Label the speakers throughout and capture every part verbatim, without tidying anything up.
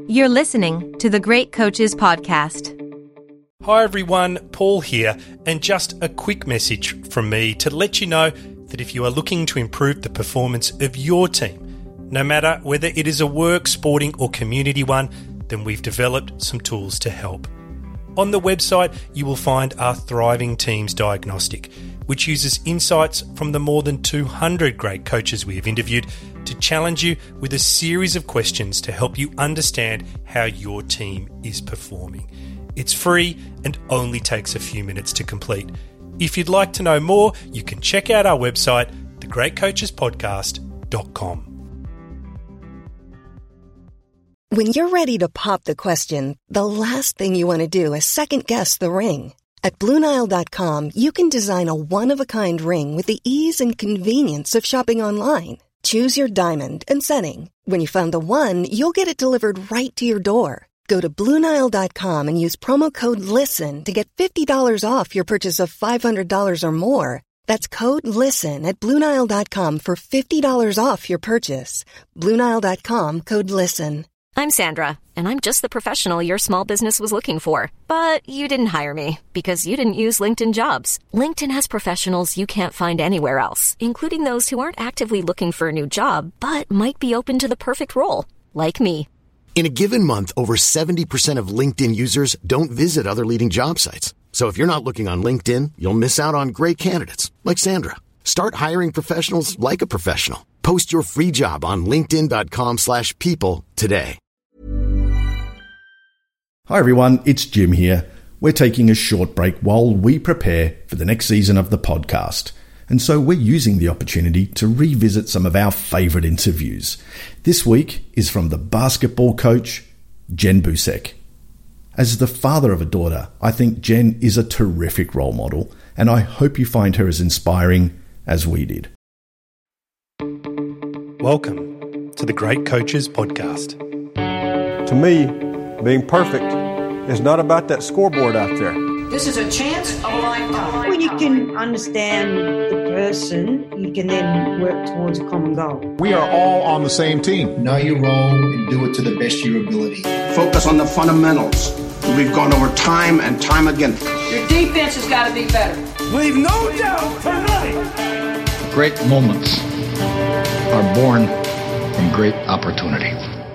Speaker 1: You're listening to the Great Coaches Podcast.
Speaker 2: Hi everyone, Paul here, and just a quick message from me to let you know that if you are looking to improve the performance of your team, no matter whether it is a work, sporting or community one, then we've developed some tools to help. On the website, you will find our Thriving Teams Diagnostic, which uses insights from the more than two hundred great coaches we have interviewed to challenge you with a series of questions to help you understand how your team is performing. It's free and only takes a few minutes to complete. If you'd like to know more, you can check out our website, the great coaches podcast dot com.
Speaker 3: When you're ready to pop the question, the last thing you want to do is second-guess the ring. At Blue Nile dot com, you can design a one-of-a-kind ring with the ease and convenience of shopping online. Choose your diamond and setting. When you find the one, you'll get it delivered right to your door. Go to Blue Nile dot com and use promo code LISTEN to get fifty dollars off your purchase of five hundred dollars or more. That's code LISTEN at Blue Nile dot com for fifty dollars off your purchase. Blue Nile dot com, code LISTEN.
Speaker 4: I'm Sandra, and I'm just the professional your small business was looking for. But you didn't hire me because you didn't use LinkedIn Jobs. LinkedIn has professionals you can't find anywhere else, including those who aren't actively looking for a new job, but might be open to the perfect role, like me.
Speaker 5: In a given month, over seventy percent of LinkedIn users don't visit other leading job sites. So if you're not looking on LinkedIn, you'll miss out on great candidates, like Sandra. Start hiring professionals like a professional. Post your free job on linkedin dot com slash people today.
Speaker 6: Hi everyone, it's Jim here. We're taking a short break while we prepare for the next season of the podcast. And so we're using the opportunity to revisit some of our favourite interviews. This week is from the basketball coach, Jen Busek. As the father of a daughter, I think Jen is a terrific role model, and I hope you find her as inspiring as we did.
Speaker 2: Welcome to the Great Coaches Podcast.
Speaker 7: To me, being perfect is not about that scoreboard out there.
Speaker 8: This is a chance of a lifetime.
Speaker 9: When you can understand the person, you can then work towards a common goal.
Speaker 10: We are all on the same team.
Speaker 11: Know your role and do it to the best of your ability.
Speaker 12: Focus on the fundamentals. We've gone over time and time again.
Speaker 8: Your defense has got to be better.
Speaker 13: Leave no doubt tonight.
Speaker 14: Great moments are born from great opportunity.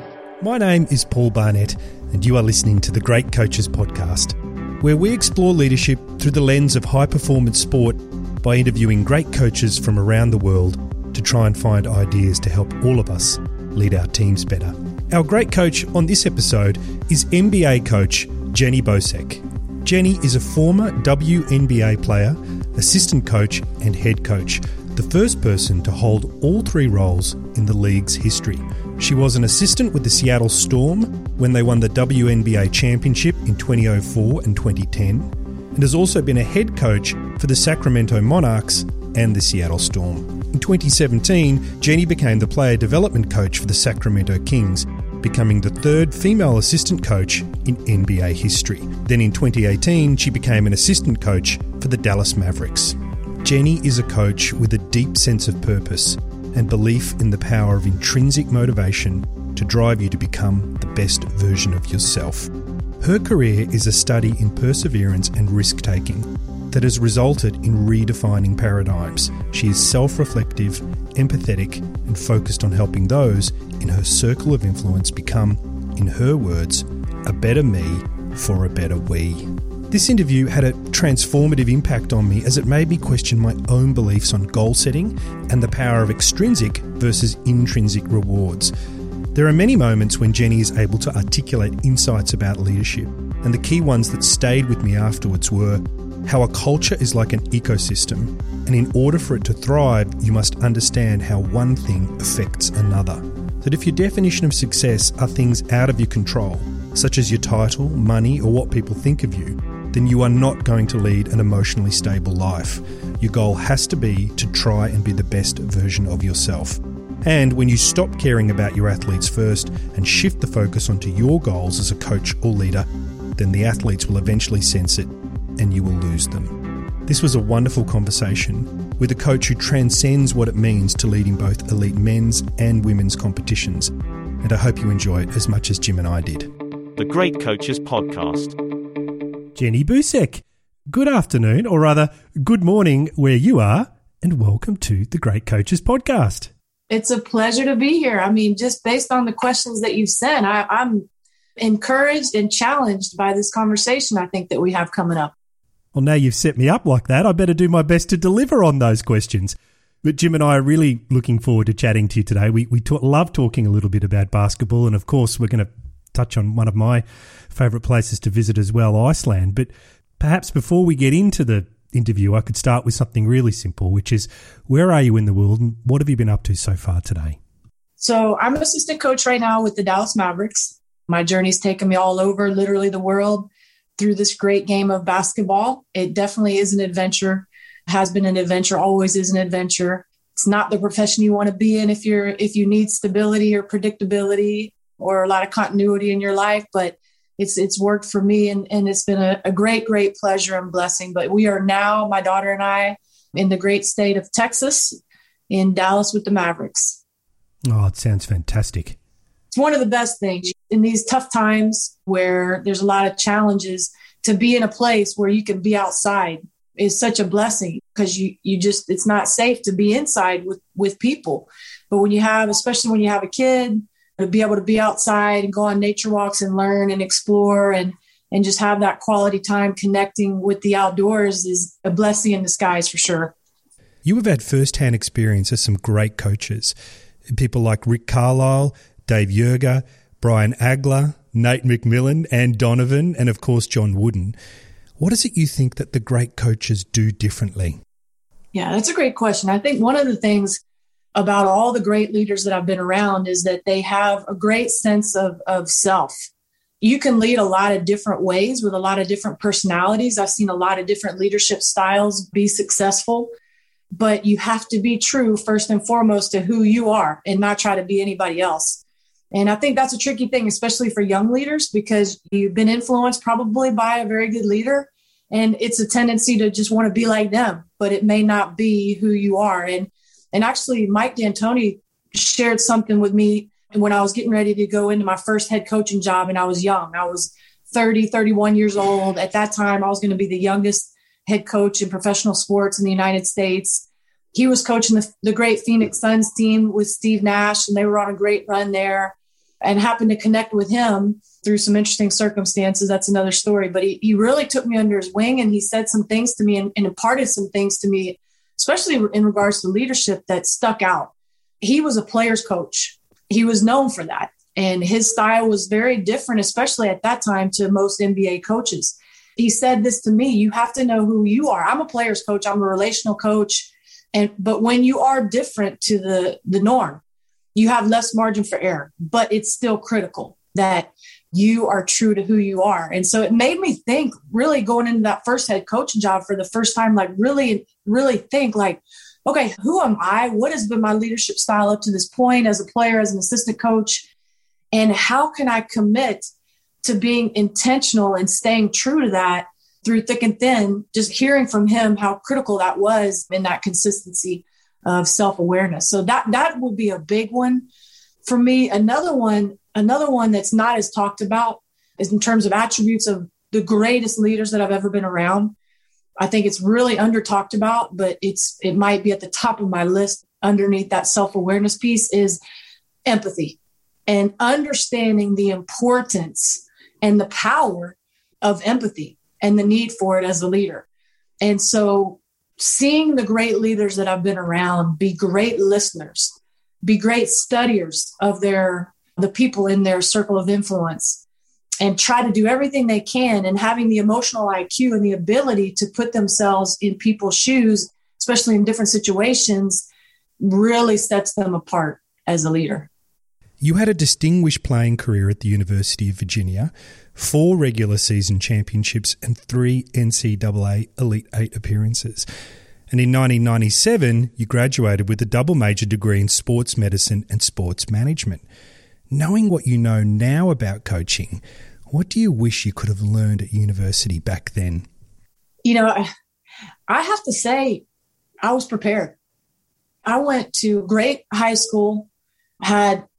Speaker 2: My name is Paul Barnett, and you are listening to the Great Coaches Podcast, where we explore leadership through the lens of high-performance sport by interviewing great coaches from around the world to try and find ideas to help all of us lead our teams better. Our great coach on this episode is N B A coach Jenny Busek. Jenny is a former W N B A player, assistant coach and head coach, the first person to hold all three roles in the league's history. She was an assistant with the Seattle Storm when they won the W N B A championship in twenty oh four and twenty ten, and has also been a head coach for the Sacramento Monarchs and the Seattle Storm. In twenty seventeen, Jenny became the player development coach for the Sacramento Kings, becoming the third female assistant coach in N B A history. Then in twenty eighteen, she became an assistant coach for the Dallas Mavericks. Jenny is a coach with a deep sense of purpose and belief in the power of intrinsic motivation to drive you to become the best version of yourself. Her career is a study in perseverance and risk-taking that has resulted in redefining paradigms. She is self-reflective, empathetic, and focused on helping those in her circle of influence become, in her words, a better me for a better we. This interview had a transformative impact on me as it made me question my own beliefs on goal setting and the power of extrinsic versus intrinsic rewards. There are many moments when Jenny is able to articulate insights about leadership, and the key ones that stayed with me afterwards were how a culture is like an ecosystem, and in order for it to thrive, you must understand how one thing affects another. That if your definition of success are things out of your control, such as your title, money, or what people think of you, then you are not going to lead an emotionally stable life. Your goal has to be to try and be the best version of yourself. And when you stop caring about your athletes first and shift the focus onto your goals as a coach or leader, then the athletes will eventually sense it and you will lose them. This was a wonderful conversation with a coach who transcends what it means to lead in both elite men's and women's competitions, and I hope you enjoy it as much as Jim and I did.
Speaker 15: The Great Coaches Podcast.
Speaker 2: Jenny Busek, good afternoon, or rather, good morning where you are, and welcome to the Great Coaches Podcast.
Speaker 16: It's a pleasure to be here. I mean, just based on the questions that you've sent, I, I'm encouraged and challenged by this conversation I think that we have coming up.
Speaker 2: Well, now you've set me up like that, I better do my best to deliver on those questions. But Jim and I are really looking forward to chatting to you today. We we talk, love talking a little bit about basketball, and of course we're going to touch on one of my favourite places to visit as well, Iceland. But perhaps before we get into the interview, I could start with something really simple, which is, where are you in the world and what have you been up to so far today?
Speaker 16: So I'm an assistant coach right now with the Dallas Mavericks. My journey's taken me all over, literally the world, through this great game of basketball. It definitely is an adventure. Has been an adventure, always is an adventure. It's not the profession you want to be in if you're if you need stability or predictability or a lot of continuity in your life, but it's it's worked for me, and, and it's been a, a great, great pleasure and blessing. But we are now, my daughter and I, in the great state of Texas, in Dallas with the Mavericks.
Speaker 2: Oh, it sounds fantastic.
Speaker 16: It's one of the best things in these tough times where there's a lot of challenges. To be in a place where you can be outside is such a blessing, because you, you just, it's not safe to be inside with, with people. But when you have, especially when you have a kid, to be able to be outside and go on nature walks and learn and explore and, and just have that quality time connecting with the outdoors is a blessing in disguise for sure.
Speaker 2: You have had firsthand experience of some great coaches, people like Rick Carlisle, Dave Yerger, Brian Agler, Nate McMillan, Ann Donovan, and of course, John Wooden. What is it you think that the great coaches do differently?
Speaker 16: Yeah, that's a great question. I think one of the things about all the great leaders that I've been around is that they have a great sense of, of self. You can lead a lot of different ways with a lot of different personalities. I've seen a lot of different leadership styles be successful, but you have to be true first and foremost to who you are and not try to be anybody else. And I think that's a tricky thing, especially for young leaders, because you've been influenced probably by a very good leader, and it's a tendency to just want to be like them, but it may not be who you are. And and actually, Mike D'Antoni shared something with me when I was getting ready to go into my first head coaching job, and I was young. I was thirty, thirty-one years old. At that time, I was going to be the youngest head coach in professional sports in the United States. He was coaching the, the great Phoenix Suns team with Steve Nash, and they were on a great run there, and happened to connect with him through some interesting circumstances. That's another story. But he, he really took me under his wing, and he said some things to me and, and imparted some things to me, especially in regards to leadership, that stuck out. He was a player's coach. He was known for that. And his style was very different, especially at that time, to most N B A coaches. He said this to me: you have to know who you are. I'm a player's coach. I'm a relational coach. And but when you are different to the, the norm, you have less margin for error, but it's still critical that you are true to who you are. And so it made me think, really going into that first head coaching job for the first time, like really, really think like, okay, who am I? What has been my leadership style up to this point as a player, as an assistant coach? And how can I commit to being intentional and staying true to that through thick and thin? Just hearing from him how critical that was in that consistency of self-awareness. So that that would be a big one for me. Another one, another one that's not as talked about is in terms of attributes of the greatest leaders that I've ever been around. I think it's really under talked about, but it's it might be at the top of my list underneath that self-awareness piece is empathy and understanding the importance and the power of empathy and the need for it as a leader. And so seeing the great leaders that I've been around be great listeners, be great studiers of their the people in their circle of influence, and try to do everything they can, and having the emotional I Q and the ability to put themselves in people's shoes, especially in different situations, really sets them apart as a leader.
Speaker 2: You had a distinguished playing career at the University of Virginia, four regular season championships and three N C double A Elite Eight appearances. And in nineteen ninety-seven, you graduated with a double major degree in sports medicine and sports management. Knowing what you know now about coaching, what do you wish you could have learned at university back then?
Speaker 16: You know, I, I have to say, I was prepared. I went to great high school, had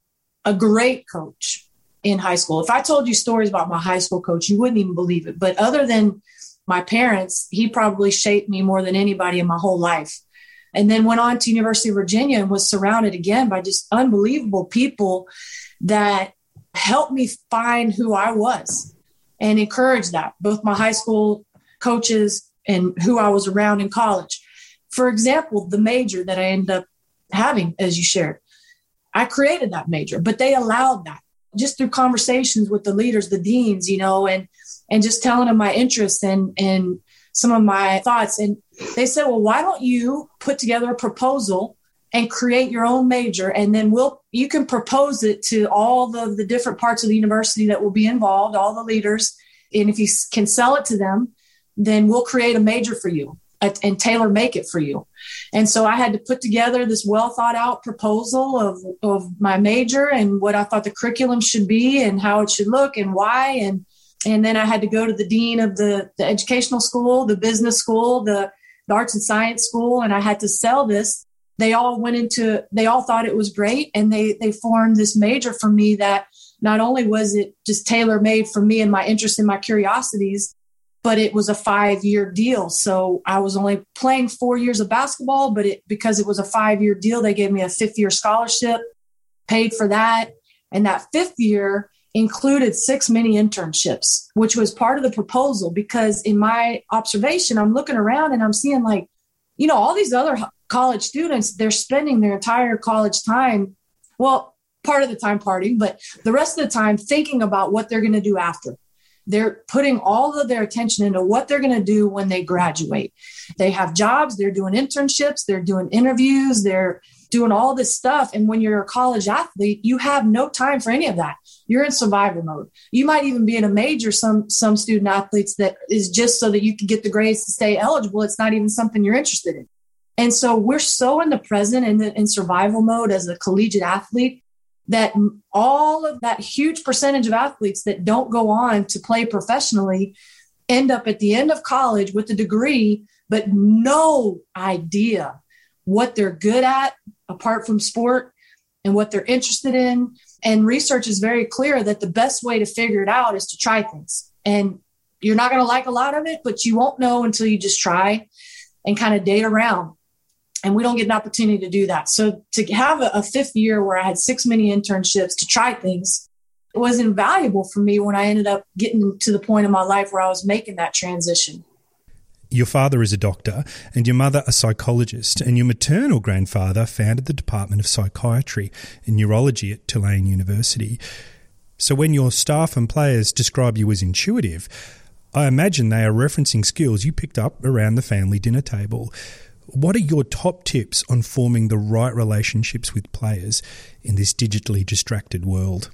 Speaker 16: a great coach in high school. If I told you stories about my high school coach, you wouldn't even believe it. But other than my parents, he probably shaped me more than anybody in my whole life. And then went on to University of Virginia and was surrounded again by just unbelievable people that helped me find who I was and encouraged that, both my high school coaches and who I was around in college. For example, the major that I ended up having, as you shared, I created that major, but they allowed that just through conversations with the leaders, the deans, you know, and and just telling them my interests and and some of my thoughts. And they said, well, why don't you put together a proposal and create your own major? And then we'll, you can propose it to all the, the different parts of the university that will be involved, all the leaders. And if you can sell it to them, then we'll create a major for you and tailor make it for you. And so I had to put together this well thought out proposal of, of my major and what I thought the curriculum should be and how it should look and why. And And then I had to go to the dean of the, the educational school, the business school, the, the arts and science school, and I had to sell this. They all went into, they all thought it was great, and they they formed this major for me that not only was it just tailor-made for me and my interest and my curiosities, but it was a five-year deal. So I was only playing four years of basketball, but it because it was a five-year deal, they gave me a fifth-year scholarship, paid for that, and that fifth year included six mini internships, which was part of the proposal, because in my observation, I'm looking around and I'm seeing like, you know, all these other college students, they're spending their entire college time, well, part of the time partying, but the rest of the time thinking about what they're going to do after. They're putting all of their attention into what they're going to do when they graduate. They have jobs, they're doing internships, they're doing interviews, they're doing all this stuff. And when you're a college athlete, you have no time for any of that. You're in survival mode. You might even be in a major, some some student athletes, that is just so that you can get the grades to stay eligible. It's not even something you're interested in. And so we're so in the present and in, in survival mode as a collegiate athlete that all of that huge percentage of athletes that don't go on to play professionally end up at the end of college with a degree, but no idea what they're good at apart from sport and what they're interested in. And research is very clear that the best way to figure it out is to try things. And you're not going to like a lot of it, but you won't know until you just try and kind of date around. And we don't get an opportunity to do that. So to have a, a fifth year where I had six mini internships to try things, it was invaluable for me when I ended up getting to the point in my life where I was making that transition.
Speaker 2: Your father is a doctor and your mother a psychologist, and your maternal grandfather founded the Department of Psychiatry and Neurology at Tulane University. So when your staff and players describe you as intuitive, I imagine they are referencing skills you picked up around the family dinner table. What are your top tips on forming the right relationships with players in this digitally distracted world?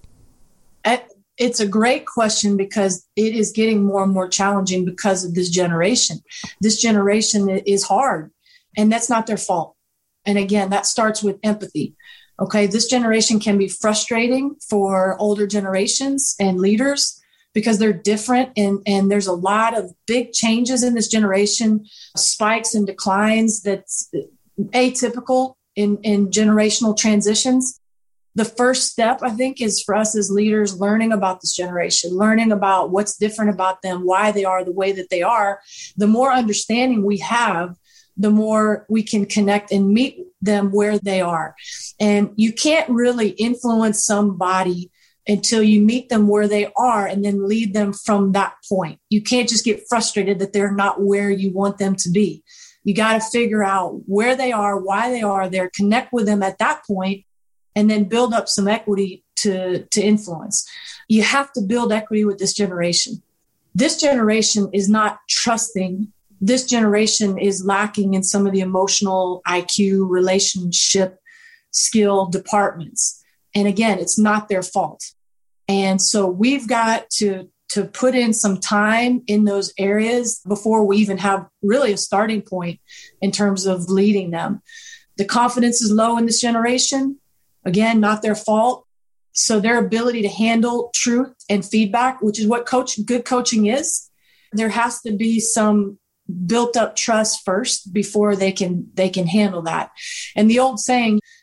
Speaker 16: It's a great question because it is getting more and more challenging because of this generation. This generation is hard, and that's not their fault. And again, that starts with empathy. Okay, this generation can be frustrating for older generations and leaders because they're different, and, and there's a lot of big changes in this generation, spikes and declines that's atypical in, in generational transitions. The first step, I think, is for us as leaders learning about this generation, learning about what's different about them, why they are the way that they are. The more understanding we have, the more we can connect and meet them where they are. And you can't really influence somebody until you meet them where they are and then lead them from that point. You can't just get frustrated that they're not where you want them to be. You got to figure out where they are, why they are there, connect with them at that point, and then build up some equity to, to influence. You have to build equity with this generation. This generation is not trusting. This generation is lacking in some of the emotional I Q, relationship skill departments. And again, it's not their fault. And so we've got to, to put in some time in those areas before we even have really a starting point in terms of leading them. The confidence is low in this generation. Again, not their fault. So their ability to handle truth and feedback, which is what coach, good coaching is, there has to be some built up trust first before they can they can handle that. And the old saying,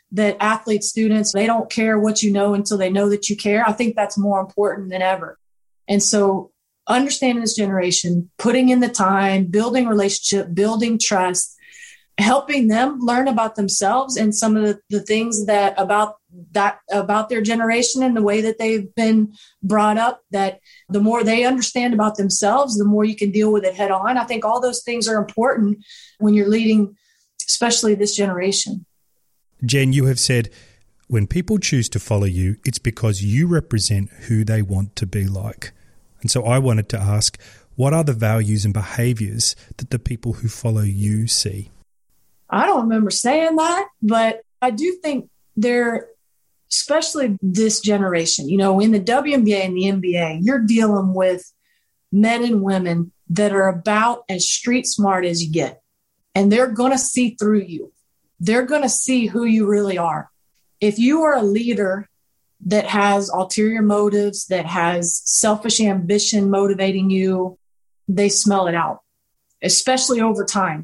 Speaker 16: that athletes, students, they don't care what you know until they know that you care. I think that's more important than ever. And so understanding this generation, putting in the time, building relationship, building trust, helping them learn about themselves and some of the, the things that about that about their generation and the way that they've been brought up, that the more they understand about themselves, the more you can deal with it head on. I think all those things are important when you're leading, especially this generation.
Speaker 2: Jen, you have said when people choose to follow you, it's because you represent who they want to be like. And so I wanted to ask, what are the values and behaviours that the people who follow you see?
Speaker 16: I don't remember saying that, but I do think they're, especially this generation, you know, in the W N B A and the N B A, you're dealing with men and women that are about as street smart as you get. And they're going to see through you. They're going to see who you really are. If you are a leader that has ulterior motives, that has selfish ambition motivating you, they smell it out, especially over time.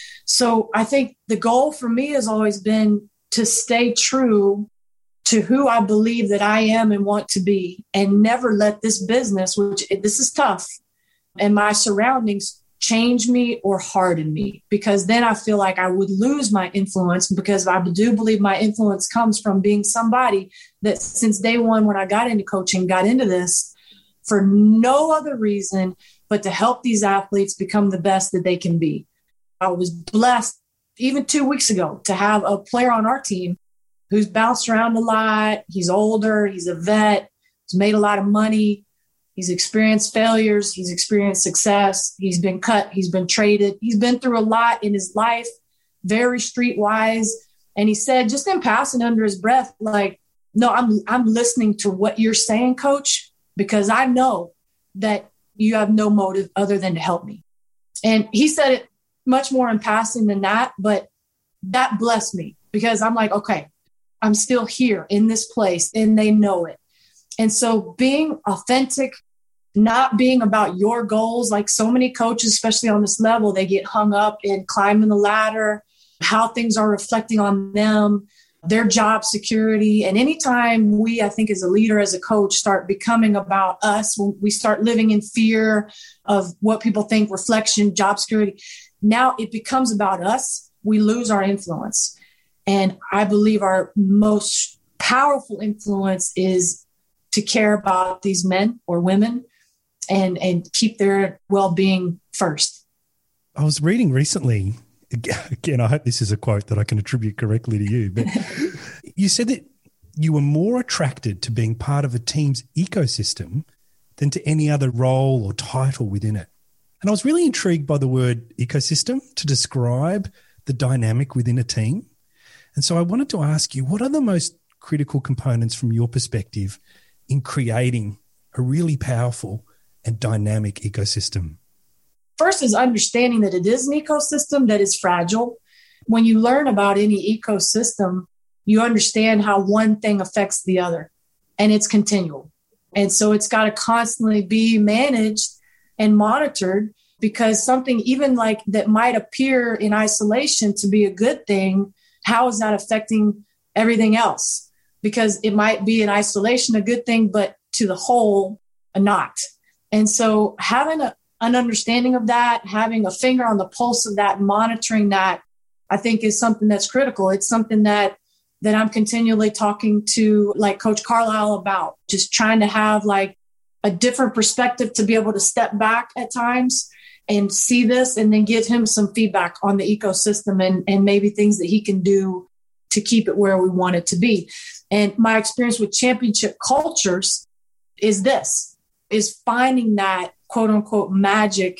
Speaker 16: So I think the goal for me has always been to stay true to who I believe that I am and want to be, and never let this business, which this is tough, and my surroundings change me or harden me, because then I feel like I would lose my influence, because I do believe my influence comes from being somebody that since day one, when I got into coaching, got into this for no other reason but to help these athletes become the best that they can be. I was blessed even two weeks ago to have a player on our team who's bounced around a lot. He's older. He's a vet. He's made a lot of money. He's experienced failures. He's experienced success. He's been cut. He's been traded. He's been through a lot in his life, very streetwise. And he said, just in passing under his breath, like, no, I'm, I'm listening to what you're saying, coach, because I know that you have no motive other than to help me. And he said it much more in passing than that, but that blessed me, because I'm like, okay, I'm still here in this place and they know it. And so being authentic, not being about your goals, like so many coaches, especially on this level, they get hung up in climbing the ladder, how things are reflecting on them, their job security. And anytime we, I think as a leader, as a coach, start becoming about us, when we start living in fear of what people think, reflection, job security, now it becomes about us. We lose our influence. And I believe our most powerful influence is to care about these men or women and, and keep their well-being first.
Speaker 2: I was reading recently, again, I hope this is a quote that I can attribute correctly to you, but you said that you were more attracted to being part of a team's ecosystem than to any other role or title within it. And I was really intrigued by the word ecosystem to describe the dynamic within a team. And so I wanted to ask you, what are the most critical components from your perspective in creating a really powerful and dynamic ecosystem?
Speaker 16: First is understanding that it is an ecosystem that is fragile. When you learn about any ecosystem, you understand how one thing affects the other, and it's continual. And so it's got to constantly be managed and monitored, because something even like that might appear in isolation to be a good thing, how is that affecting everything else? Because it might be in isolation a good thing, but to the whole, a not. And so having a, an understanding of that, having a finger on the pulse of that, monitoring that, I think is something that's critical. It's something that that I'm continually talking to like Coach Carlisle about, just trying to have like a different perspective to be able to step back at times and see this and then give him some feedback on the ecosystem and, and maybe things that he can do to keep it where we want it to be. And my experience with championship cultures is this, is finding that quote unquote magic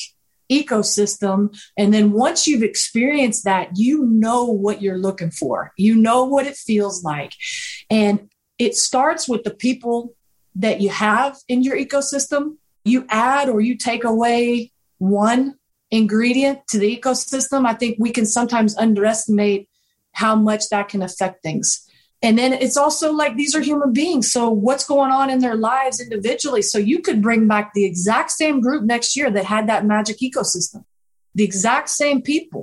Speaker 16: ecosystem. And then once you've experienced that, you know what you're looking for. You know what it feels like. And it starts with the people that you have in your ecosystem. You add or you take away one ingredient to the ecosystem, I think we can sometimes underestimate how much that can affect things. And then it's also like, these are human beings. So what's going on in their lives individually? So you could bring back the exact same group next year that had that magic ecosystem, the exact same people.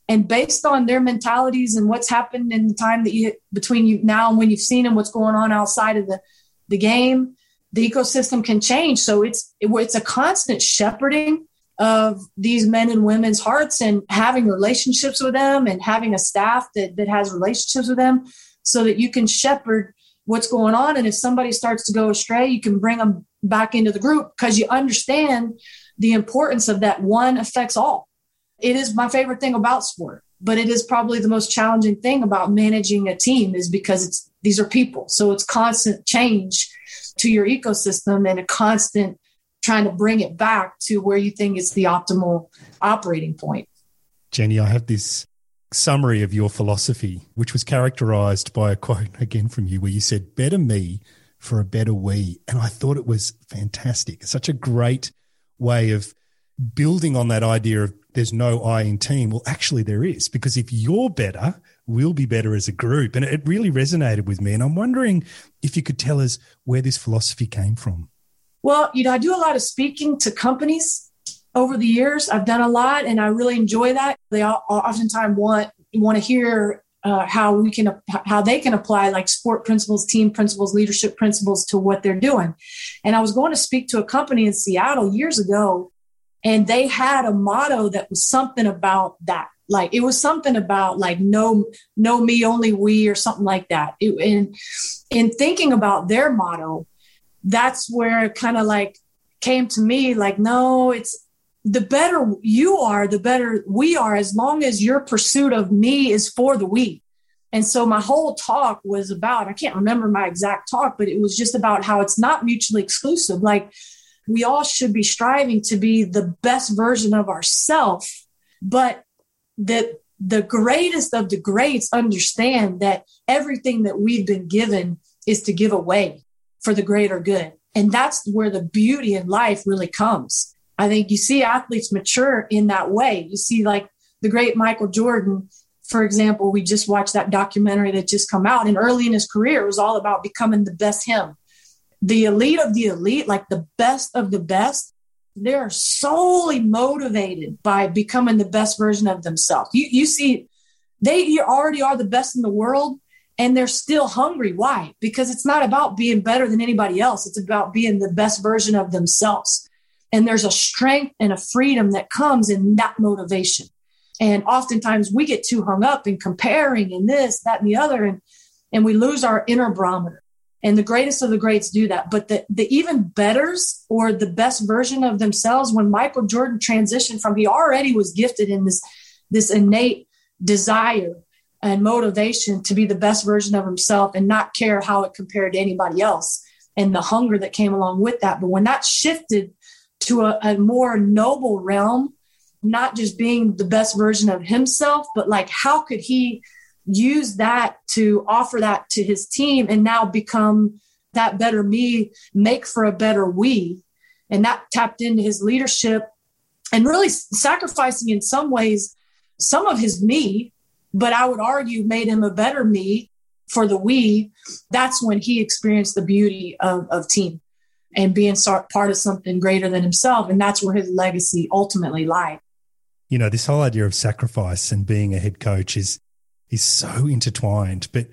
Speaker 16: And based on their mentalities and what's happened in the time that you between you now and when you've seen them, what's going on outside of the, the game, the ecosystem can change. So it's it, it's a constant shepherding of these men and women's hearts and having relationships with them and having a staff that, that has relationships with them so that you can shepherd what's going on. And if somebody starts to go astray, you can bring them back into the group because you understand the importance of that one affects all. It is my favorite thing about sport, but it is probably the most challenging thing about managing a team is because it's these are people. So it's constant change to your ecosystem and a constant trying to bring it back to where you think it's the optimal operating point.
Speaker 2: Jenny, I have this summary of your philosophy, which was characterized by a quote again from you where you said, better me for a better we. And I thought it was fantastic. It's such a great way of building on that idea of there's no I in team. Well, actually there is, because if you're better, we'll be better as a group. And it really resonated with me. And I'm wondering if you could tell us where this philosophy came from.
Speaker 16: Well, you know, I do a lot of speaking to companies over the years. I've done a lot and I really enjoy that. They oftentimes want, want to hear uh, how we can, how they can apply like sport principles, team principles, leadership principles to what they're doing. And I was going to speak to a company in Seattle years ago, and they had a motto that was something about that. Like it was something about like, no, no me, only we, or something like that. It, and in thinking about their motto, that's where it kind of like came to me like, no, it's the better you are, the better we are, as long as your pursuit of me is for the we. And so my whole talk was about, I can't remember my exact talk, but it was just about how it's not mutually exclusive. Like we all should be striving to be the best version of ourselves, but that the greatest of the greats understand that everything that we've been given is to give away for the greater good. And that's where the beauty in life really comes. I think you see athletes mature in that way. You see like the great Michael Jordan, for example, we just watched that documentary that just come out, and early in his career, it was all about becoming the best him. The elite of the elite, like the best of the best, they're solely motivated by becoming the best version of themselves. You, you see, they you already are the best in the world, and they're still hungry. Why? Because it's not about being better than anybody else. It's about being the best version of themselves. And there's a strength and a freedom that comes in that motivation. And oftentimes we get too hung up in comparing and this, that, and the other, and, and we lose our inner barometer. And the greatest of the greats do that. But the, the even betters or the best version of themselves, when Michael Jordan transitioned from, he already was gifted in this, this innate desire and motivation to be the best version of himself and not care how it compared to anybody else, and the hunger that came along with that. But when that shifted to a, a more noble realm, not just being the best version of himself, but like how could he use that to offer that to his team and now become that better me, make for a better we. And that tapped into his leadership and really sacrificing in some ways some of his me, but I would argue made him a better me for the we. That's when he experienced the beauty of, of team and being part of something greater than himself. And that's where his legacy ultimately lied.
Speaker 2: You know, this whole idea of sacrifice and being a head coach is is so intertwined. But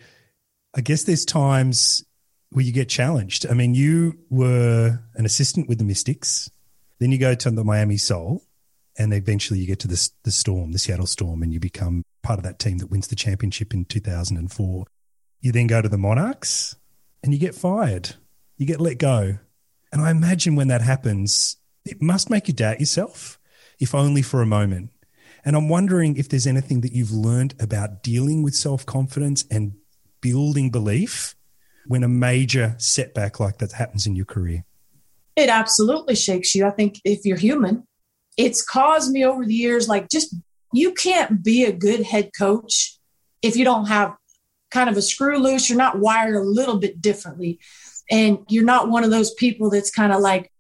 Speaker 2: I guess there's times where you get challenged. I mean, you were an assistant with the Mystics, then you go to the Miami Soul, and eventually you get to the, the Storm, the Seattle Storm, and you become part of that team that wins the championship in two thousand four. You then go to the Monarchs and you get fired. You get let go. And I imagine when that happens, it must make you doubt yourself, if only for a moment. And I'm wondering if there's anything that you've learned about dealing with self-confidence and building belief when a major setback like that happens in your career.
Speaker 16: It absolutely shakes you. I think if you're human, it's caused me over the years, like just, you can't be a good head coach if you don't have kind of a screw loose. You're not wired a little bit differently. And you're not one of those people that's kind of like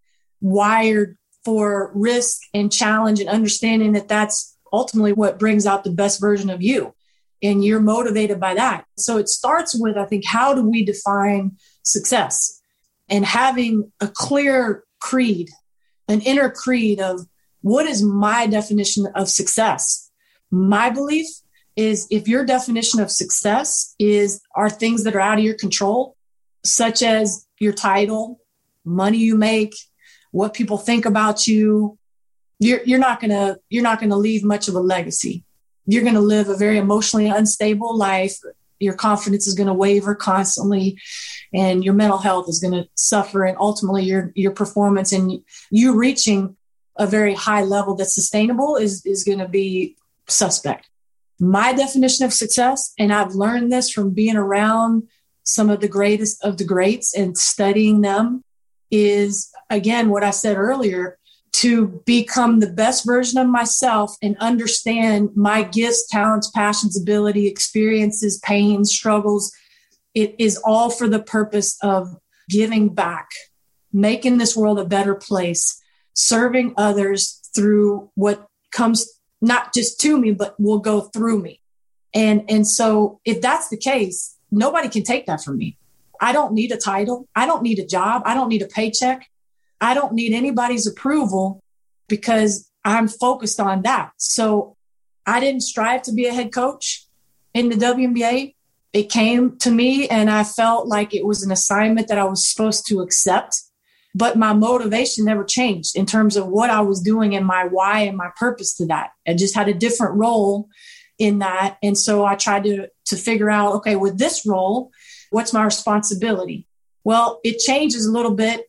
Speaker 16: wired for risk and challenge and understanding that that's ultimately what brings out the best version of you. And you're motivated by that. So it starts with, I think, how do we define success? And having a clear creed, an inner creed of what is my definition of success? My belief is if your definition of success is are things that are out of your control, such as your title, money you make, what people think about you, you're, you're not going to, you're not going to leave much of a legacy. You're going to live a very emotionally unstable life. Your confidence is going to waver constantly, and your mental health is going to suffer. And ultimately your, your performance and you reaching a very high level that's sustainable is, is going to be suspect. My definition of success, and I've learned this from being around some of the greatest of the greats and studying them, is, again, what I said earlier, to become the best version of myself and understand my gifts, talents, passions, ability, experiences, pains, struggles. It is all for the purpose of giving back, making this world a better place, serving others through what comes not just to me, but will go through me. And, and so if that's the case, nobody can take that from me. I don't need a title. I don't need a job. I don't need a paycheck. I don't need anybody's approval because I'm focused on that. So I didn't strive to be a head coach in the W N B A. It came to me and I felt like it was an assignment that I was supposed to accept. But my motivation never changed in terms of what I was doing and my why and my purpose to that. I just had a different role in that. And so I tried to, to figure out, okay, with this role, what's my responsibility? Well, it changes a little bit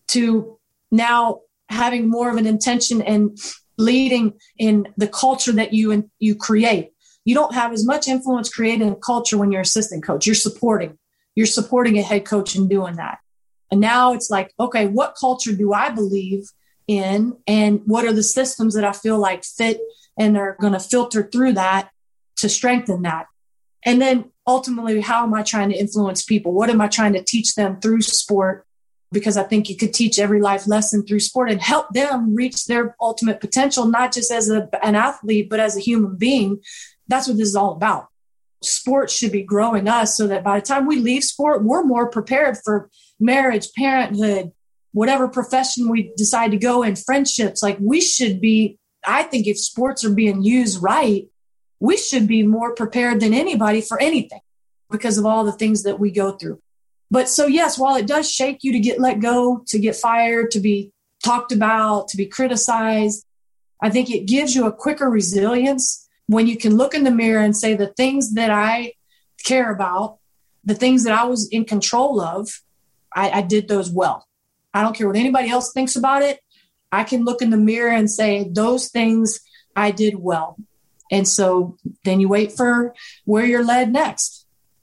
Speaker 16: to now having more of an intention and leading in the culture that you you create. You don't have as much influence creating a culture when you're assistant coach. You're supporting. You're supporting a head coach in doing that. And now it's like, okay, what culture do I believe in? And what are the systems that I feel like fit and are going to filter through that to strengthen that? And then ultimately, how am I trying to influence people? What am I trying to teach them through sport? Because I think you could teach every life lesson through sport and help them reach their ultimate potential, not just as a, an athlete, but as a human being. That's what this is all about. Sport should be growing us so that by the time we leave sport, we're more prepared for marriage, parenthood, whatever profession we decide to go in, friendships. Like we should be, I think if sports are being used right, we should be more prepared than anybody for anything because of all the things that we go through. But so, yes, while it does shake you to get let go, to get fired, to be talked about, to be criticized, I think it gives you a quicker resilience when you can look in the mirror and say the things that I care about, the things that I was in control of, I, I did those well. I don't care what anybody else thinks about it. I can look in the mirror and say those things I did well. And so then you wait for where you're led next.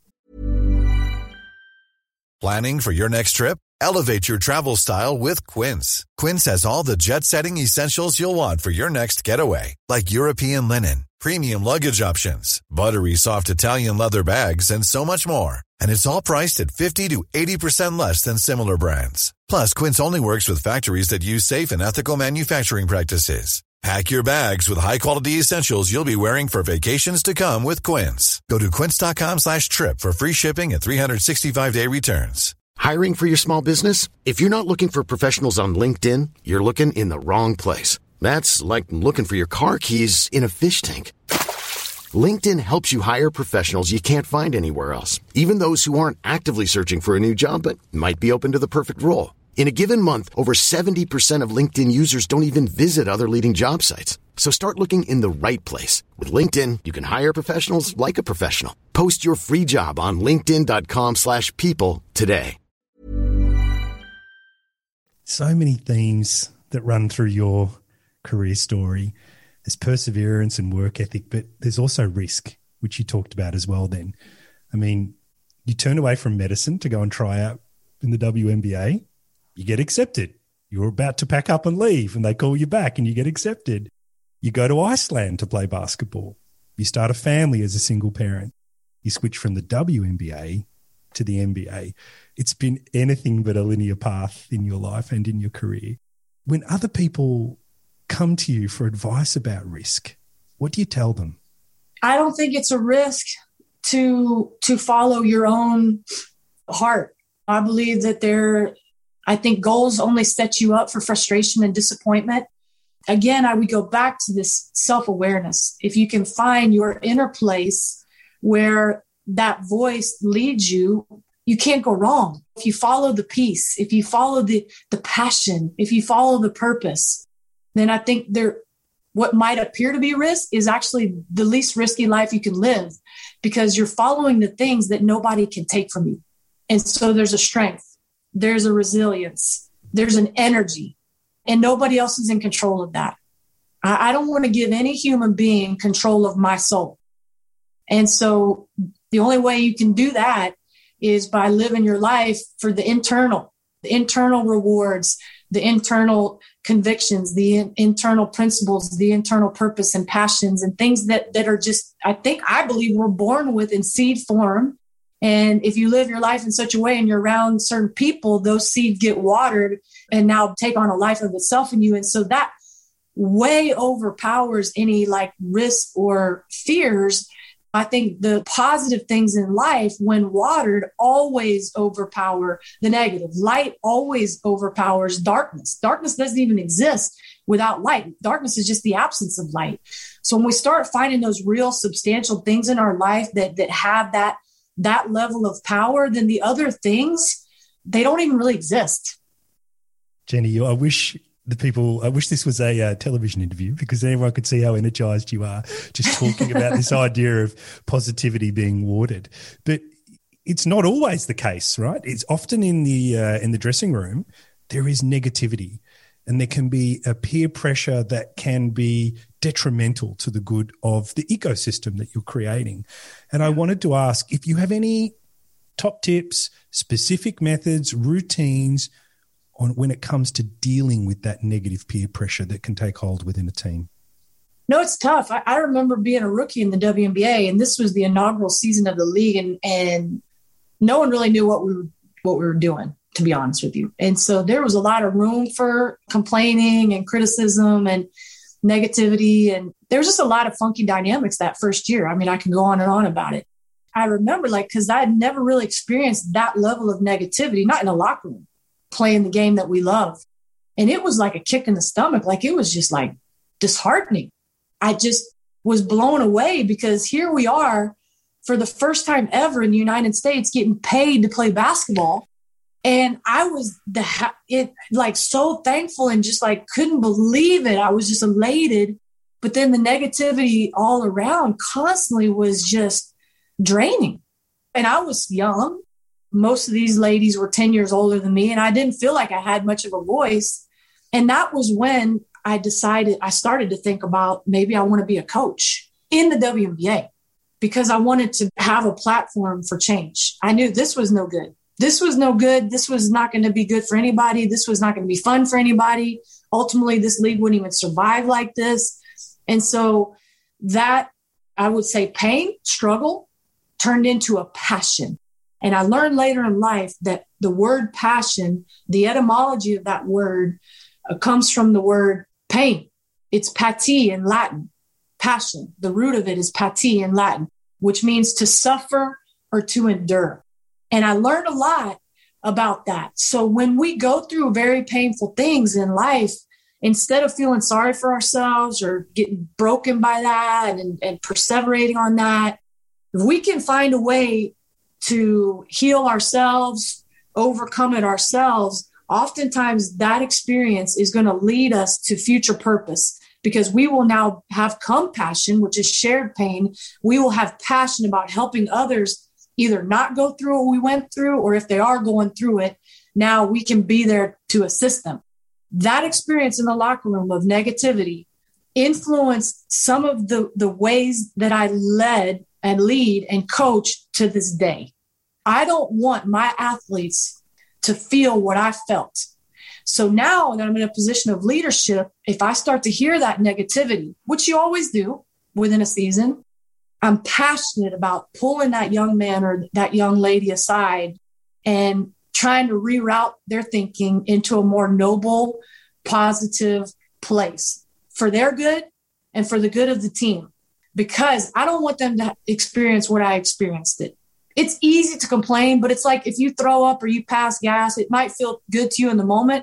Speaker 17: Planning for your next trip? Elevate your travel style with Quince. Quince has all the jet-setting essentials you'll want for your next getaway, like European linen, premium luggage options, buttery soft Italian leather bags, and so much more. And it's all priced at fifty to eighty percent less than similar brands. Plus, Quince only works with factories that use safe and ethical manufacturing practices. Pack your bags with high-quality essentials you'll be wearing for vacations to come with Quince. Go to quince.com slash trip for free shipping and three sixty-five day returns.
Speaker 5: Hiring for your small business? If you're not looking for professionals on LinkedIn, you're looking in the wrong place. That's like looking for your car keys in a fish tank. LinkedIn helps you hire professionals you can't find anywhere else, even those who aren't actively searching for a new job but might be open to the perfect role. In a given month, over seventy percent of LinkedIn users don't even visit other leading job sites. So start looking in the right place. With LinkedIn, you can hire professionals like a professional. Post your free job on linkedin.com slash people today.
Speaker 2: So many themes that run through your career story. There's perseverance and work ethic, but there's also risk, which you talked about as well then. I mean, you turn away from medicine to go and try out in the W N B A. You get accepted. You're about to pack up and leave, and they call you back and you get accepted. You go to Iceland to play basketball. You start a family as a single parent. You switch from the W N B A to the N B A. It's been anything but a linear path in your life and in your career. When other people come to you for advice about risk, what do you tell them?
Speaker 16: I don't think it's a risk to to follow your own heart. I believe that there, I think goals only set you up for frustration and disappointment. again, I would go back to this self-awareness. If you can find your inner place where that voice leads you, you can't go wrong. If you follow the peace, if you follow the, the passion, if you follow the purpose, then I think there, what might appear to be risk is actually the least risky life you can live, because you're following the things that nobody can take from you. And so there's a strength, there's a resilience, there's an energy, and nobody else is in control of that. I, I don't want to give any human being control of my soul. And so the only way you can do that is by living your life for the internal, the internal rewards, the internal convictions, the in, internal principles, the internal purpose and passions and things that, that are just, I think, I believe we're born with in seed form. And if you live your life in such a way and you're around certain people, those seeds get watered and now take on a life of itself in you. And so that way overpowers any like risk or fears. I think the positive things in life, when watered, always overpower the negative. Light always overpowers darkness. Darkness doesn't even exist without light. Darkness is just the absence of light. So when we start finding those real substantial things in our life that, that have that, that level of power, then the other things, they don't even really exist.
Speaker 2: Jenny, I wish... The people, I wish this was a uh, television interview, because everyone could see how energized you are just talking about this idea of positivity being watered. But it's not always the case, right? It's often in the uh, in the dressing room, there is negativity, and there can be a peer pressure that can be detrimental to the good of the ecosystem that you're creating. And I wanted to ask if you have any top tips, specific methods, routines on when it comes to dealing with that negative peer pressure that can take hold within a team?
Speaker 16: No, it's tough. I, I remember being a rookie in the W N B A, and this was the inaugural season of the league, and, and no one really knew what we were, what we were doing, to be honest with you. And so there was a lot of room for complaining and criticism and negativity. And there was just a lot of funky dynamics that first year. I mean, I can go on and on about it. I remember, like, because I had never really experienced that level of negativity, not in a locker room, playing the game that we love. And it was like a kick in the stomach. Like, it was just like disheartening. I just was blown away, because here we are for the first time ever in the United States getting paid to play basketball. And I was the it like so thankful and just like couldn't believe it. I was just elated. But then the negativity all around constantly was just draining. And I was young. Most of these ladies were ten years older than me, and I didn't feel like I had much of a voice. And that was when I decided, I started to think about maybe I want to be a coach in the W N B A, because I wanted to have a platform for change. I knew this was no good. This was no good. This was not going to be good for anybody. This was not going to be fun for anybody. Ultimately, this league wouldn't even survive like this. And so that, I would say, pain, struggle, turned into a passion. And I learned later in life that the word passion, the etymology of that word uh, comes from the word pain. It's pati in Latin, passion. The root of it is pati in Latin, which means to suffer or to endure. And I learned a lot about that. So when we go through very painful things in life, instead of feeling sorry for ourselves or getting broken by that and, and perseverating on that, if we can find a way to heal ourselves, overcome it ourselves, oftentimes that experience is going to lead us to future purpose, because we will now have compassion, which is shared pain. We will have passion about helping others either not go through what we went through, or if they are going through it, now we can be there to assist them. That experience in the locker room of negativity influenced some of the, the ways that I led and lead and coach to this day. I don't want my athletes to feel what I felt. So now that I'm in a position of leadership, if I start to hear that negativity, which you always do within a season, I'm passionate about pulling that young man or that young lady aside and trying to reroute their thinking into a more noble, positive place for their good and for the good of the team. Because I don't want them to experience what I experienced it. It's easy to complain, but it's like if you throw up or you pass gas, it might feel good to you in the moment,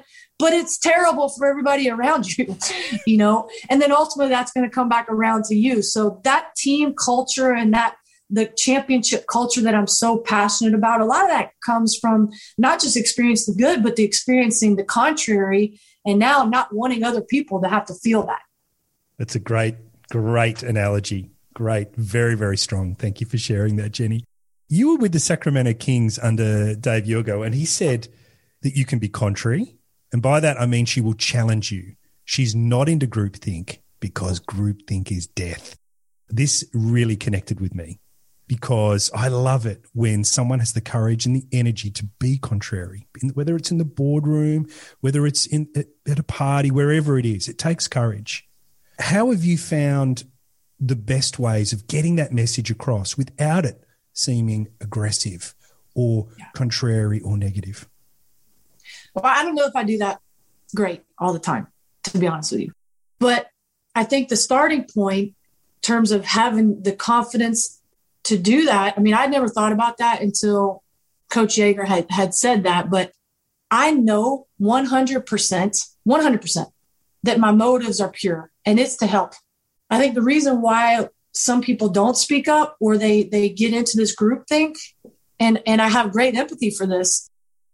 Speaker 16: but it's terrible for everybody around you, you know, and then ultimately that's going to come back around to you. So that team culture and that the championship culture that I'm so passionate about, a lot of that comes from not just experiencing the good, but the experiencing the contrary. And now not wanting other people to have to feel that.
Speaker 2: That's a great, great analogy. Great. Very, very strong. Thank you for sharing that, Jenny. You were with the Sacramento Kings under Dave Yorgo, and he said that you can be contrary. And by that, I mean she will challenge you. She's not into groupthink because groupthink is death. This really connected with me because I love it when someone has the courage and the energy to be contrary, whether it's in the boardroom, whether it's in at a party, wherever it is. It takes courage. How have you found the best ways of getting that message across without it seeming aggressive or yeah. contrary or negative?
Speaker 16: Well, I don't know if I do that great all the time, to be honest with you. But I think the starting point in terms of having the confidence to do that, I mean, I'd never thought about that until Coach Yeager had, had said that. But I know one hundred percent, one hundred percent that my motives are pure, and it's to help. I think the reason why some people don't speak up or they they get into this groupthink, and, and I have great empathy for this,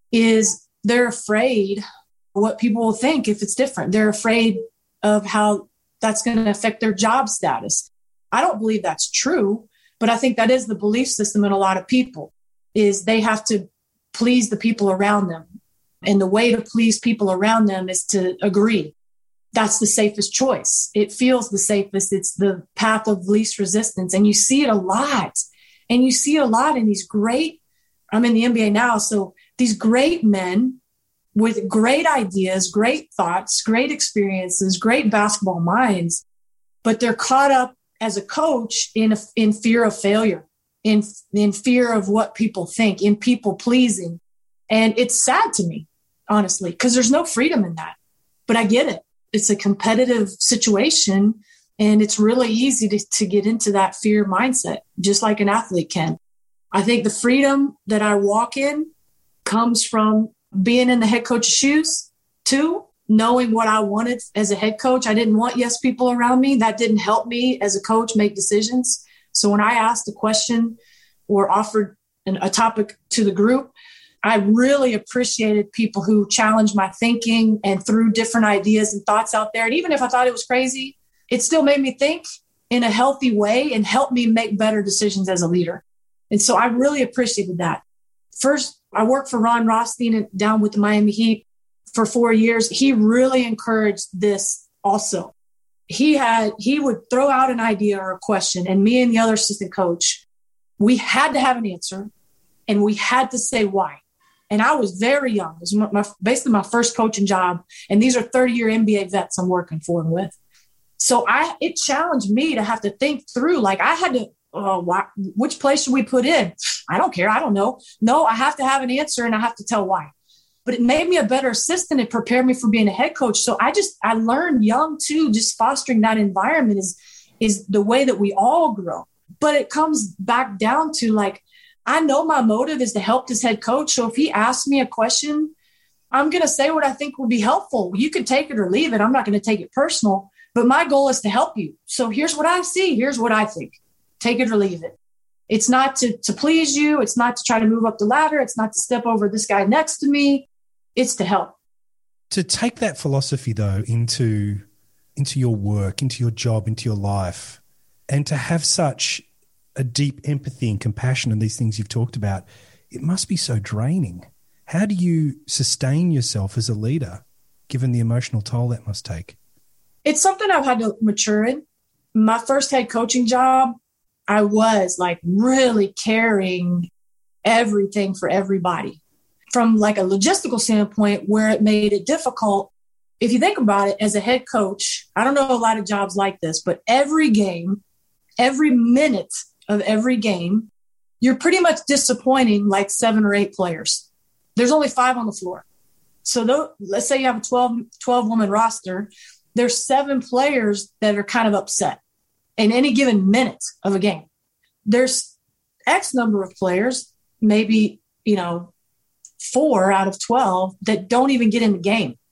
Speaker 16: is they're afraid what people will think if it's different. They're afraid of how that's going to affect their job status. I don't believe that's true, but I think that is the belief system in a lot of people, is they have to please the people around them. And the way to please people around them is to agree. That's the safest choice. It feels the safest. It's the path of least resistance. And you see it a lot. And you see it a lot in these great, I'm in the N B A now, so these great men with great ideas, great thoughts, great experiences, great basketball minds, but they're caught up as a coach in, in fear of failure, in, in fear of what people think, in people pleasing. And it's sad to me, honestly, because there's no freedom in that. But I get it. It's a competitive situation, and it's really easy to, to get into that fear mindset, just like an athlete can. I think the freedom that I walk in comes from being in the head coach's shoes, too, knowing what I wanted as a head coach. I didn't want yes people around me. That didn't help me as a coach make decisions. So when I asked a question or offered an, a topic to the group, I really appreciated people who challenged my thinking and threw different ideas and thoughts out there. And even if I thought it was crazy, it still made me think in a healthy way and helped me make better decisions as a leader. And so I really appreciated that. First, I worked for Ron Rothstein down with the Miami Heat for four years. He really encouraged this also. He had, he would throw out an idea or a question, and me and the other assistant coach, we had to have an answer and we had to say why. And I was very young. It was my, my, basically my first coaching job. And these are thirty-year N B A vets I'm working for and with. So I, it challenged me to have to think through, like I had to, oh, why, which place should we put in? I don't care. I don't know. No, I have to have an answer and I have to tell why. But it made me a better assistant. It prepared me for being a head coach. So I just, I learned young too, just fostering that environment is, is the way that we all grow. But it comes back down to like, I know my motive is to help this head coach. So if he asks me a question, I'm going to say what I think will be helpful. You can take it or leave it. I'm not going to take it personal, but my goal is to help you. So here's what I see. Here's what I think. Take it or leave it. It's not to, to please you. It's not to try to move up the ladder. It's not to step over this guy next to me. It's to help.
Speaker 2: To take that philosophy, though, into, into your work, into your job, into your life, and to have such a deep empathy and compassion and these things you've talked about, it must be so draining. How do you sustain yourself as a leader, given the emotional toll that must take?
Speaker 16: It's something I've had to mature in. My first head coaching job, I was like really carrying everything for everybody. From like a logistical standpoint where it made it difficult. If you think about it as a head coach, I don't know a lot of jobs like this, but every game, every minute of every game, you're pretty much disappointing like seven or eight players. There's only five on the floor. So though, let's say you have a twelve, twelve woman roster. There's seven players that are kind of upset in any given minute of a game. There's X number of players, maybe, you know, four out of twelve that don't even get in the game.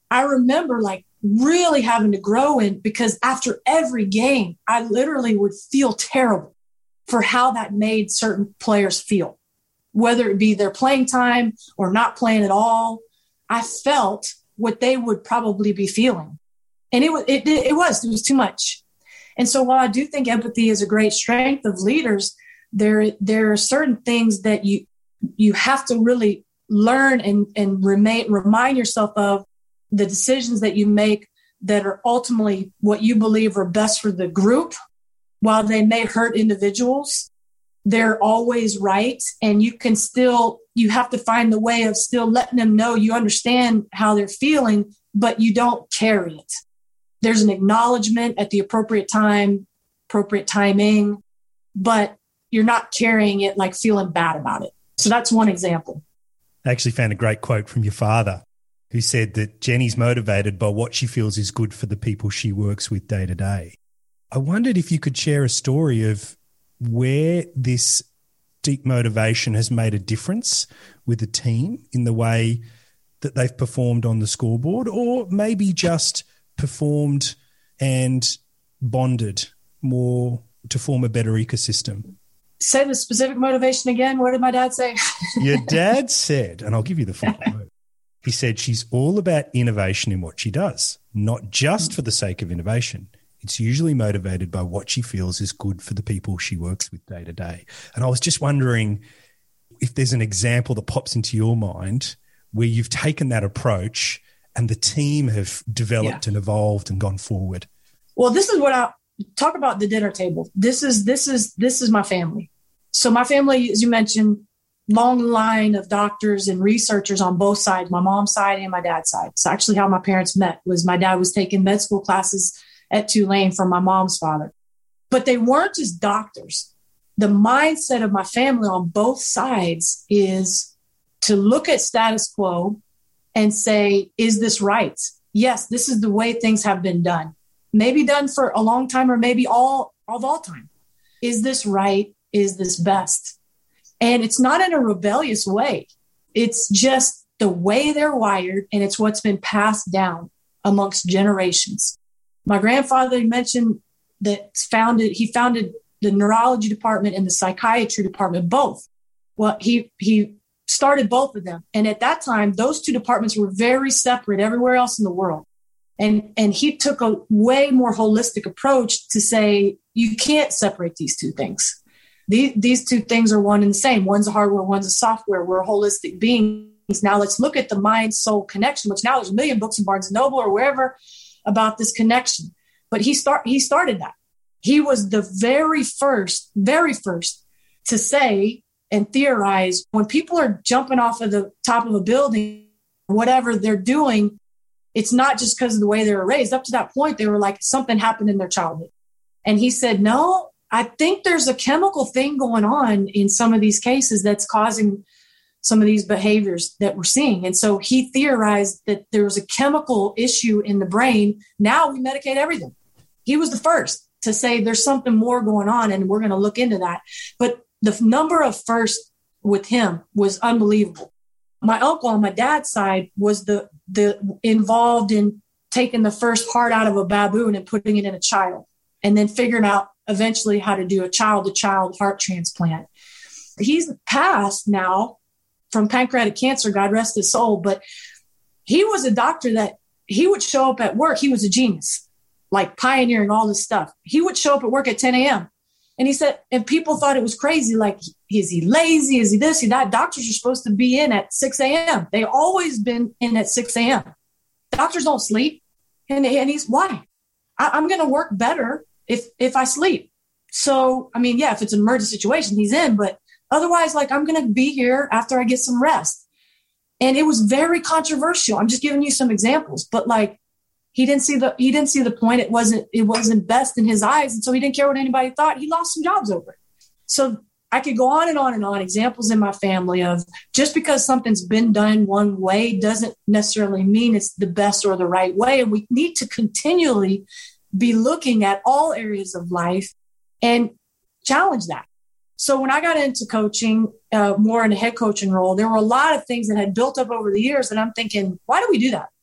Speaker 16: I remember like really having to grow in, because after every game, I literally would feel terrible for how that made certain players feel, whether it be their playing time or not playing at all. I felt what they would probably be feeling. And it was, it, it was, it was too much. And so while I do think empathy is a great strength of leaders, there, there are certain things that you, you have to really learn and, and remain, remind yourself of the decisions that you make that are ultimately what you believe are best for the group. While they may hurt individuals, they're always right. And you can still, you have to find the way of still letting them know you understand how they're feeling, but you don't carry it. There's an acknowledgement at the appropriate time, appropriate timing, but you're not carrying it like feeling bad about it. So that's one example.
Speaker 2: I actually found a great quote from your father, who said that Jenny's motivated by what she feels is good for the people she works with day to day. I wondered if you could share a story of where this deep motivation has made a difference with the team in the way that they've performed on the scoreboard, or maybe just performed and bonded more to form a better ecosystem.
Speaker 16: Say the specific motivation again. What did my dad say?
Speaker 2: Your dad said, and I'll give you the full quote, he said she's all about innovation in what she does, not just for the sake of innovation. It's usually motivated by what she feels is good for the people she works with day to day. And I was just wondering if there's an example that pops into your mind where you've taken that approach and the team have developed yeah. and evolved and gone forward.
Speaker 16: Well, this is what I talk about, the dinner table. This is, this is, this is my family. So my family, as you mentioned, long line of doctors and researchers on both sides, my mom's side and my dad's side. It's actually how my parents met. Was my dad was taking med school classes at Tulane from my mom's father. But they weren't just doctors. The mindset of my family on both sides is to look at status quo and say, is this right? Yes, this is the way things have been done. Maybe done for a long time, or maybe all of all time. Is this right? Is this best? And it's not in a rebellious way. It's just the way they're wired, and it's what's been passed down amongst generations. My grandfather mentioned that founded, he founded the neurology department and the psychiatry department, both. Well, he, he started both of them. And at that time, those two departments were very separate everywhere else in the world. And, and he took a way more holistic approach to say, you can't separate these two things. These, these two things are one and the same. One's a hardware, one's a software. We're holistic beings. Now let's look at the mind-soul connection, which now there's a million books in Barnes and Noble or wherever about this connection. But he start he started that. He was the very first, very first to say and theorize when people are jumping off of the top of a building, whatever they're doing, it's not just because of the way they were raised. Up to that point, they were like, something happened in their childhood. And he said, no, I think there's a chemical thing going on in some of these cases that's causing some of these behaviors that we're seeing. And so he theorized that there was a chemical issue in the brain. Now we medicate everything. He was the first to say there's something more going on, and we're going to look into that. But the number of firsts with him was unbelievable. My uncle on my dad's side was the, the involved in taking the first heart out of a baboon and putting it in a child, and then figuring out eventually how to do a child-to-child heart transplant. He's passed now from pancreatic cancer, God rest his soul, but he was a doctor that he would show up at work. He was a genius, like pioneering all this stuff. He would show up at work at ten a.m. And he said, and people thought it was crazy. Like, is he lazy? Is he this? Is he that? Doctors are supposed to be in at six a.m. They always been in at six a.m. Doctors don't sleep. And, and he's, why? I, I'm going to work better if, if I sleep. So, I mean, yeah, if it's an emergency situation, he's in, but otherwise, like, I'm going to be here after I get some rest. And it was very controversial. I'm just giving you some examples, but like, he didn't see the, he didn't see the point. It wasn't, it wasn't best in his eyes. And so he didn't care what anybody thought. He lost some jobs over it. So I could go on and on and on, examples in my family of just because something's been done one way doesn't necessarily mean it's the best or the right way. And we need to continually be looking at all areas of life and challenge that. So when I got into coaching, uh, more in a head coaching role, there were a lot of things that had built up over the years that I'm thinking, why do we do that?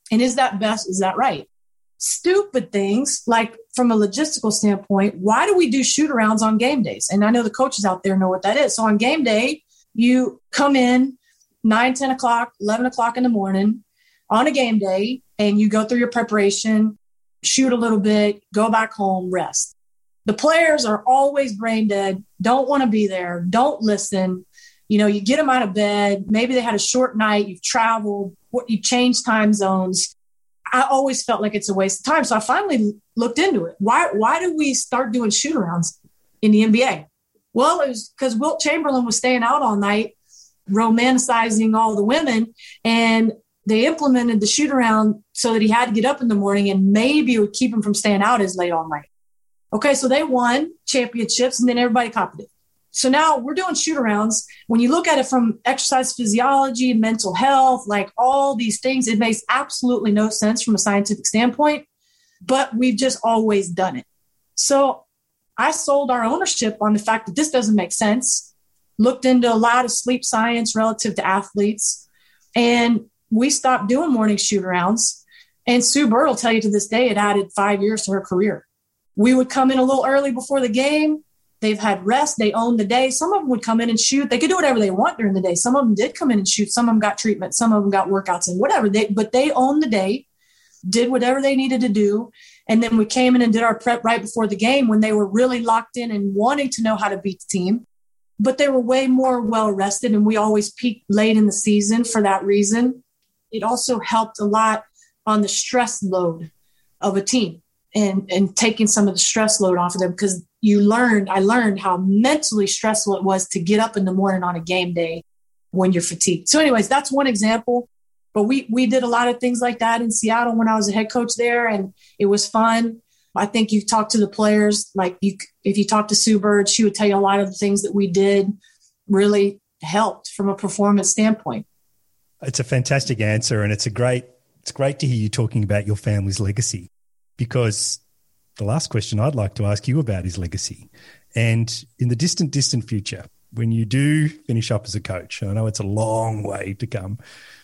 Speaker 16: And is that best? Is that right? Stupid things, like from a logistical standpoint, why do we do shoot-arounds on game days? And I know the coaches out there know what that is. So on game day, you come in nine, ten o'clock, eleven o'clock in the morning on a game day, and you go through your preparation, shoot a little bit, go back home, rest. The players are always brain dead, don't want to be there, don't listen. You know, you get them out of bed. Maybe they had a short night. You've traveled. You changed time zones. I always felt like it's a waste of time. So I finally looked into it. Why, why do we start doing shoot-arounds in the N B A? Well, it was because Wilt Chamberlain was staying out all night, romanticizing all the women, and they implemented the shoot-around so that he had to get up in the morning, and maybe it would keep him from staying out as late all night. Okay, so they won championships, and then everybody copied it. So now we're doing shoot-arounds. When you look at it from exercise physiology, mental health, like all these things, it makes absolutely no sense from a scientific standpoint, but we've just always done it. So I sold our ownership on the fact that this doesn't make sense, looked into a lot of sleep science relative to athletes, and we stopped doing morning shoot-arounds. And Sue Bird will tell you to this day it added five years to her career. We would come in a little early before the game. They've had rest. They owned the day. Some of them would come in and shoot. They could do whatever they want during the day. Some of them did come in and shoot. Some of them got treatment. Some of them got workouts and whatever. They, but they owned the day, did whatever they needed to do. And then we came in and did our prep right before the game when they were really locked in and wanting to know how to beat the team. But they were way more well-rested, and we always peaked late in the season for that reason. It also helped a lot on the stress load of a team and, and taking some of the stress load off of them, because you learned, I learned how mentally stressful it was to get up in the morning on a game day when you're fatigued. So anyways, that's one example. But we we did a lot of things like that in Seattle when I was a head coach there, and it was fun. I think you talk to the players, like you, if you talk to Sue Bird, she would tell you a lot of the things that we did really helped from a performance standpoint.
Speaker 2: It's a fantastic answer, and it's a great, it's great to hear you talking about your family's legacy, because the last question I'd like to ask you about is legacy. And in the distant, distant future, when you do finish up as a coach, I know it's a long way to come,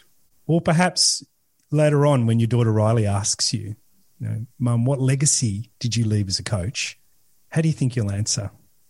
Speaker 2: or perhaps later on when your daughter Riley asks you, you know, Mum, what legacy did you leave as a coach? How do you think you'll answer?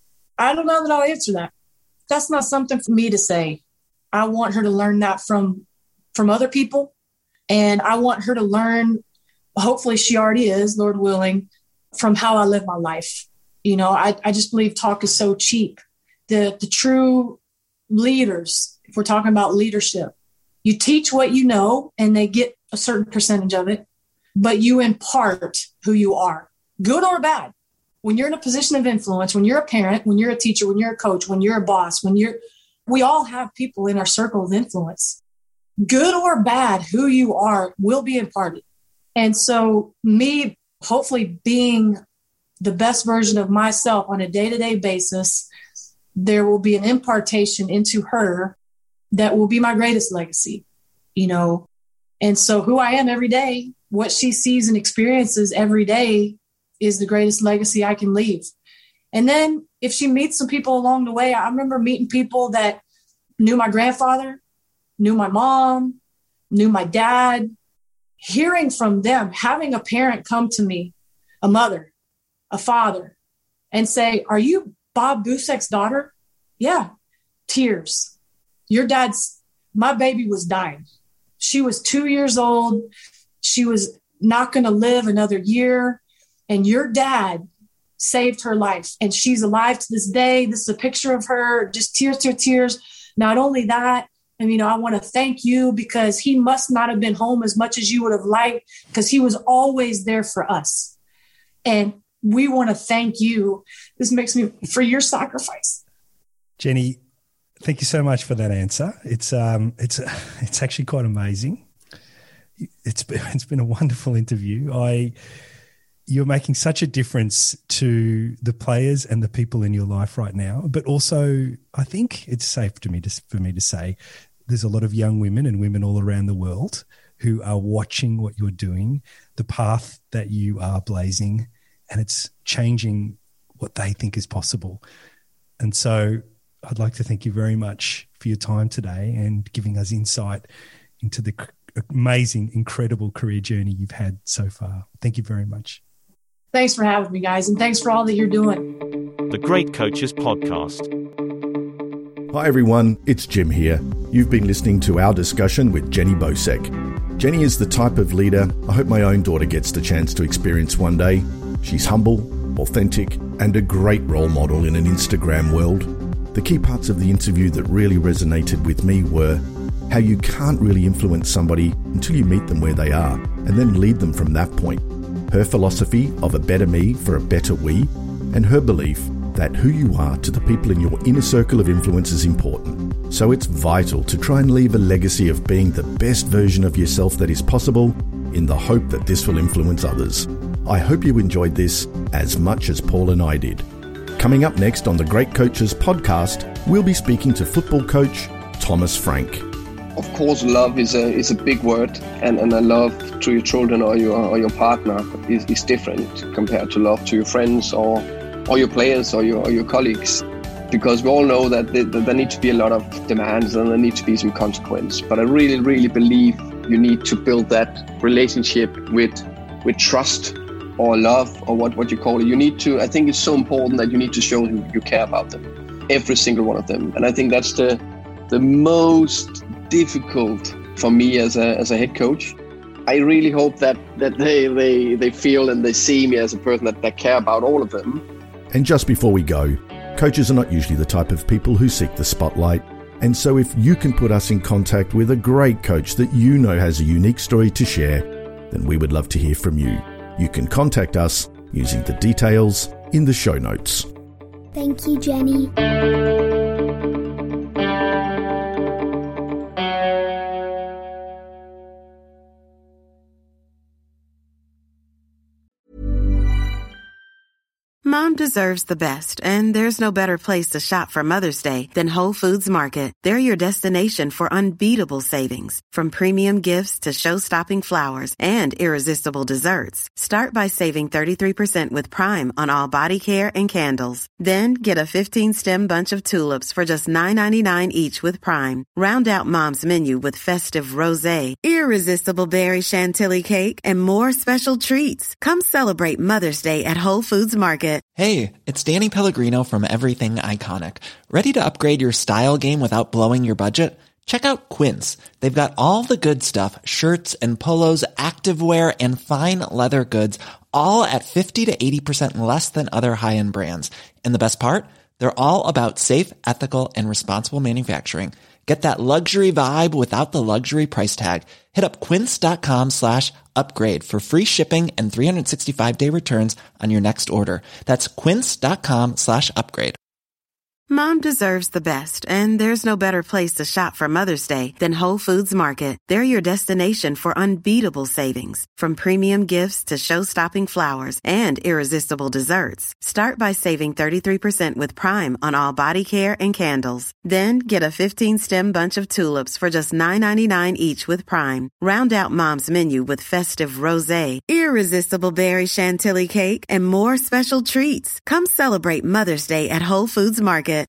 Speaker 16: I don't know that I'll answer that. That's not something for me to say. I want her to learn that from, from other people. And I want her to learn, hopefully she already is, Lord willing, from how I live my life. You know, I, I just believe talk is so cheap. The, the true leaders, if we're talking about leadership, you teach what you know and they get a certain percentage of it, but you impart who you are, good or bad. When you're in a position of influence, when you're a parent, when you're a teacher, when you're a coach, when you're a boss, when you're, we all have people in our circle of influence. Good or bad, who you are will be imparted. And so me, hopefully being the best version of myself on a day-to-day basis, there will be an impartation into her that will be my greatest legacy, you know. And so who I am every day, what she sees and experiences every day is the greatest legacy I can leave. And then if she meets some people along the way, I remember meeting people that knew my grandfather, knew my mom, knew my dad, hearing from them, having a parent come to me, a mother, a father, and say, are you Bob Busek's daughter? Yeah. Tears. Your dad's, my baby was dying. She was two years old. She was not going to live another year. And your dad saved her life. And she's alive to this day. This is a picture of her, just tears, tears, tears. Not only that, and, you know, I want to thank you because he must not have been home as much as you would have liked because he was always there for us. And we want to thank you. This makes me, for your sacrifice.
Speaker 2: Jenny, thank you so much for that answer. It's um, it's it's actually quite amazing. It's been, it's been a wonderful interview. I you're making such a difference to the players and the people in your life right now, but also I think it's safe to me to, for me to say there's a lot of young women and women all around the world who are watching what you're doing, the path that you are blazing, and it's changing what they think is possible. And so I'd like to thank you very much for your time today and giving us insight into the amazing, incredible career journey you've had so far. Thank you very much.
Speaker 16: Thanks for having me, guys, and thanks for all that you're doing.
Speaker 15: The Great Coaches Podcast.
Speaker 6: Hi everyone, it's Jim here. You've been listening to our discussion with Jenny Bosek. Jenny is the type of leader I hope my own daughter gets the chance to experience one day. She's humble, authentic, and a great role model in an Instagram world. The key parts of the interview that really resonated with me were how you can't really influence somebody until you meet them where they are, and then lead them from that point. Her philosophy of a better me for a better we, and her belief that who you are to the people in your inner circle of influence is important. So it's vital to try and leave a legacy of being the best version of yourself that is possible, in the hope that this will influence others. I hope you enjoyed this as much as Paul and I did. Coming up next on the Great Coaches Podcast, we'll be speaking to football coach Thomas Frank.
Speaker 18: Of course, love is a is a big word, and, and a love to your children or your or your partner is, is different compared to love to your friends or or your players or your or your colleagues, because we all know that there, that there need to be a lot of demands and there need to be some consequence. But I really, really believe you need to build that relationship with with trust or love or what, what you call it. You need to. I think it's so important that you need to show them you care about them, every single one of them, and I think that's the the most difficult for me as a as a head coach. I really hope that that they they they feel and they see me as a person that, that care about all of them.
Speaker 6: And just before we go, coaches are not usually the type of people who seek the spotlight. And so if you can put us in contact with a great coach that you know has a unique story to share, then we would love to hear from you. You can contact us using the details in the show notes.
Speaker 19: Thank you, Jenny.
Speaker 20: Mom deserves the best, and there's no better place to shop for Mother's Day than Whole Foods Market. They're your destination for unbeatable savings, from premium gifts to show-stopping flowers and irresistible desserts. Start by saving thirty-three percent with Prime on all body care and candles. Then get a fifteen-stem bunch of tulips for just nine ninety-nine each with Prime. Round out Mom's menu with festive rosé, irresistible berry chantilly cake, and more special treats. Come celebrate Mother's Day at Whole Foods Market.
Speaker 21: Hey, it's Danny Pellegrino from Everything Iconic. Ready to upgrade your style game without blowing your budget? Check out Quince. They've got all the good stuff, shirts and polos, activewear, and fine leather goods, all at fifty to eighty percent less than other high-end brands. And the best part? They're all about safe, ethical, and responsible manufacturing. Get that luxury vibe without the luxury price tag. Hit up quince.com slash upgrade for free shipping and three sixty-five day returns on your next order. That's quince.com slash upgrade.
Speaker 20: Mom deserves the best, and there's no better place to shop for Mother's Day than Whole Foods Market. They're your destination for unbeatable savings, from premium gifts to show-stopping flowers and irresistible desserts. Start by saving thirty-three percent with Prime on all body care and candles. Then get a fifteen-stem bunch of tulips for just nine ninety-nine each with Prime. Round out Mom's menu with festive rosé, irresistible berry chantilly cake, and more special treats. Come celebrate Mother's Day at Whole Foods Market.